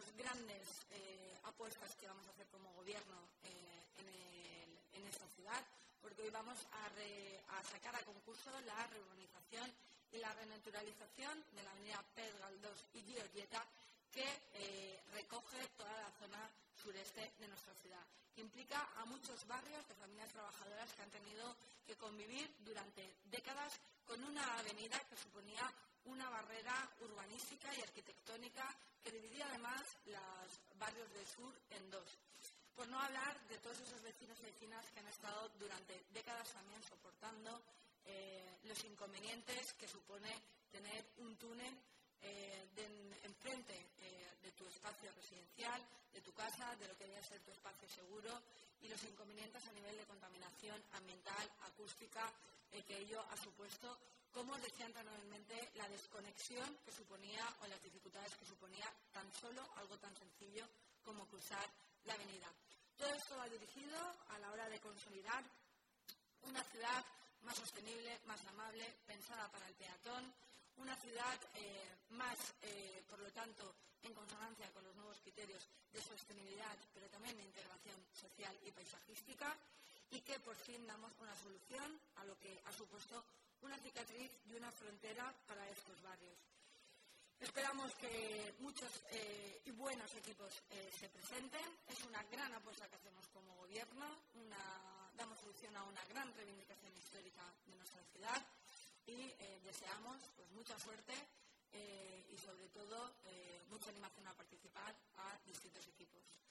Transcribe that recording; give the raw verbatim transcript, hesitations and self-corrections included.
las grandes eh, apuestas que vamos a hacer como gobierno eh, en, el, en esta ciudad, porque hoy vamos a, re, a sacar a concurso la reurbanización y la renaturalización de la avenida Pez Galdós y Giorgieta, que eh, recoge toda la zona sureste de nuestra ciudad, que implica a muchos barrios de familias trabajadoras que han tenido que convivir durante décadas con una avenida que suponía una barrera urbanística y arquitectónica que dividía además los barrios del sur en dos. Por no hablar de todos esos vecinos y vecinas que han estado durante décadas también soportando eh, los inconvenientes que supone tener un túnel eh, de, enfrente eh, de tu espacio residencial, de tu casa, de lo que debe ser tu espacio seguro, y los inconvenientes a nivel de contaminación ambiental, acústica, eh, que ello ha supuesto, como os decía anteriormente, la desconexión que suponía o las dificultades que suponía tan solo algo tan sencillo como cruzar la avenida. Todo esto va dirigido a la hora de consolidar una ciudad más sostenible, más amable, pensada para el peatón, una ciudad eh, más, eh, por lo tanto, en consonancia con los nuevos criterios de sostenibilidad, pero también de integración social y paisajística, y que por fin damos una solución a lo que ha supuesto una cicatriz y una frontera para estos barrios. Esperamos que muchos eh, y buenos equipos eh, se presenten. Es una gran apuesta que hacemos como gobierno, una, damos solución a una gran reivindicación histórica de nuestra ciudad y eh, deseamos pues, mucha suerte eh, y sobre todo eh, mucha animación a participar a distintos equipos.